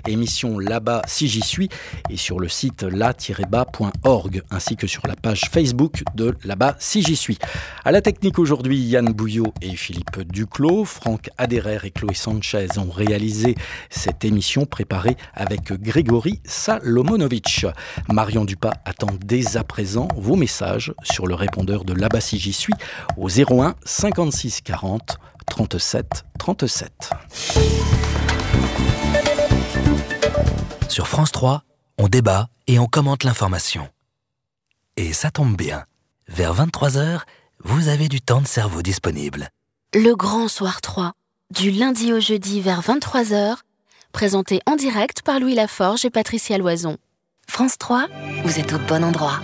émission Là-bas si j'y suis, et sur le site la-bas.org, ainsi que sur la page Facebook de Là-bas si j'y suis. À la technique aujourd'hui, Yann Bouillot et Philippe Duclos. Franck Aderer et Chloé Sanchez ont réalisé cette émission préparée avec Grégory Salomonovic. Marion Dupas attend dès à présent vos messages sur le répondeur de Là-bas si j'y suis au 01 56 40 37 37. Sur France 3, on débat et on commente l'information. Et ça tombe bien. Vers 23h, vous avez du temps de cerveau disponible. Le Grand Soir 3, du lundi au jeudi vers 23h, présenté en direct par Louis Laforge et Patricia Loison. France 3, vous êtes au bon endroit.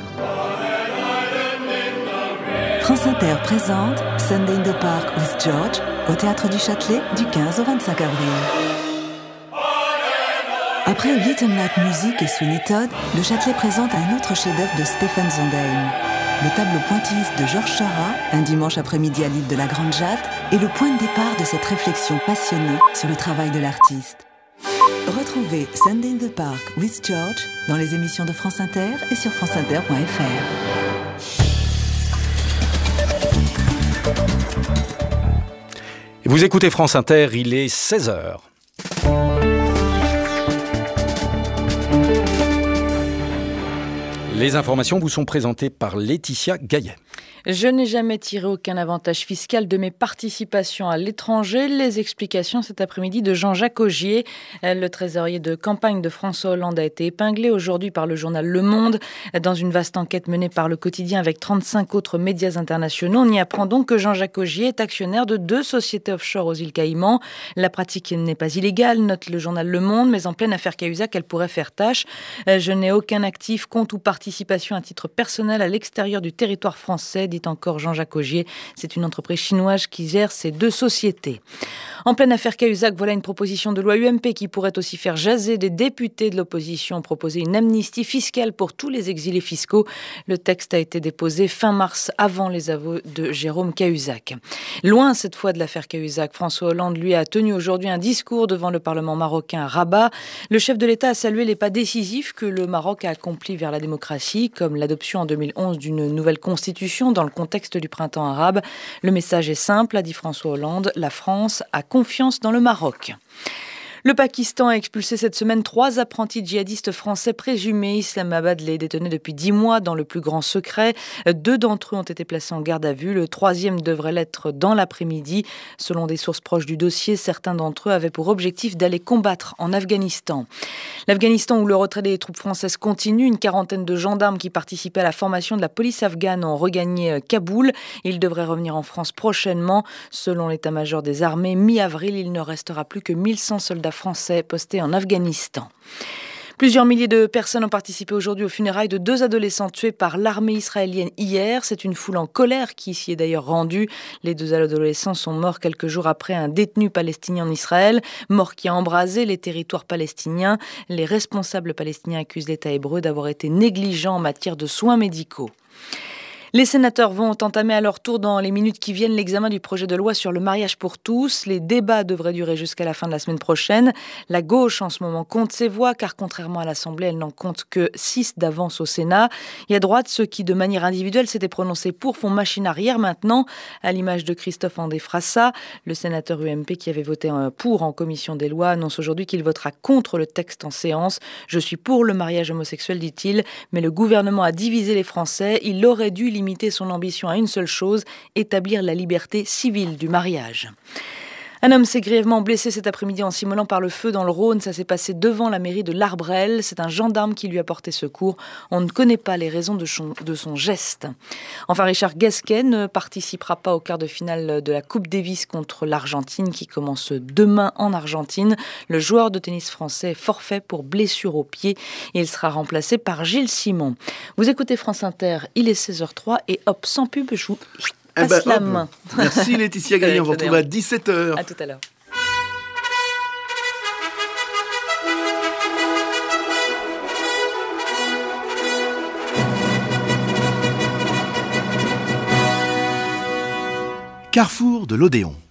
France Inter présente Sunday in the Park with George au Théâtre du Châtelet du 15 au 25 avril. Après Little Night Music et Sweeney Todd, le Châtelet présente un autre chef-d'œuvre de Stephen Sondheim. Le tableau pointilliste de Georges Seurat, un dimanche après-midi à l'île de la Grande Jatte, est le point de départ de cette réflexion passionnée sur le travail de l'artiste. Retrouvez Sunday in the Park with George dans les émissions de France Inter et sur franceinter.fr. Et vous écoutez France Inter, il est 16h. Les informations vous sont présentées par Laetitia Gaillet. Je n'ai jamais tiré aucun avantage fiscal de mes participations à l'étranger. Les explications cet après-midi de Jean-Jacques Augier. Le trésorier de campagne de François Hollande a été épinglé aujourd'hui par le journal Le Monde. Dans une vaste enquête menée par Le Quotidien avec 35 autres médias internationaux, on y apprend donc que Jean-Jacques Augier est actionnaire de 2 sociétés offshore aux îles Caïmans. La pratique n'est pas illégale, note le journal Le Monde, mais en pleine affaire Cahuzac, elle pourrait faire tâche. Je n'ai aucun actif, compte ou participation à titre personnel à l'extérieur du territoire français, dit encore Jean-Jacques Augier. C'est une entreprise chinoise qui gère ces 2 sociétés. En pleine affaire Cahuzac, voilà une proposition de loi UMP qui pourrait aussi faire jaser des députés de l'opposition, proposer une amnistie fiscale pour tous les exilés fiscaux. Le texte a été déposé fin mars avant les aveux de Jérôme Cahuzac. Loin cette fois de l'affaire Cahuzac, François Hollande, lui, a tenu aujourd'hui un discours devant le Parlement marocain à Rabat. Le chef de l'État a salué les pas décisifs que le Maroc a accomplis vers la démocratie, comme l'adoption en 2011 d'une nouvelle constitution dans le contexte du printemps arabe. Le message est simple, a dit François Hollande, la France a confiance dans le Maroc. Le Pakistan a expulsé cette semaine 3 apprentis djihadistes français présumés. Islamabad les détenait depuis 10 mois dans le plus grand secret. 2 d'entre eux ont été placés en garde à vue. Le 3e devrait l'être dans l'après-midi. Selon des sources proches du dossier, certains d'entre eux avaient pour objectif d'aller combattre en Afghanistan. L'Afghanistan où le retrait des troupes françaises continue. Une quarantaine de gendarmes qui participaient à la formation de la police afghane ont regagné Kaboul. Ils devraient revenir en France prochainement. Selon l'état-major des armées, mi-avril, il ne restera plus que 1100 soldats français postés en Afghanistan. Plusieurs milliers de personnes ont participé aujourd'hui aux funérailles de 2 adolescents tués par l'armée israélienne hier. C'est une foule en colère qui s'y est d'ailleurs rendue. Les 2 adolescents sont morts quelques jours après un détenu palestinien en Israël, mort qui a embrasé les territoires palestiniens. Les responsables palestiniens accusent l'État hébreu d'avoir été négligent en matière de soins médicaux. Les sénateurs vont entamer à leur tour dans les minutes qui viennent l'examen du projet de loi sur le mariage pour tous. Les débats devraient durer jusqu'à la fin de la semaine prochaine. La gauche en ce moment compte ses voix car contrairement à l'Assemblée, elle n'en compte que 6 d'avance au Sénat. Et à droite, ceux qui de manière individuelle s'étaient prononcés pour font machine arrière maintenant, à l'image de Christophe André Frassa. Le sénateur UMP qui avait voté pour en commission des lois annonce aujourd'hui qu'il votera contre le texte en séance. Je suis pour le mariage homosexuel, dit-il, mais le gouvernement a divisé les Français. Il aurait dû limiter son ambition à une seule chose, établir la liberté civile du mariage. Un homme s'est grièvement blessé cet après-midi en s'immolant par le feu dans le Rhône. Ça s'est passé devant la mairie de l'Arbrel. C'est un gendarme qui lui a porté secours. On ne connaît pas les raisons de son geste. Enfin, Richard Gasquet ne participera pas au quart de finale de la Coupe Davis contre l'Argentine qui commence demain en Argentine. Le joueur de tennis français est forfait pour blessure au pied. Il sera remplacé par Gilles Simon. Vous écoutez France Inter, il est 16h03 et hop, sans pub, je vous passe la main. Merci Laetitia Gaillet, on vous retrouve à 17h. À tout à l'heure. Carrefour de l'Odéon.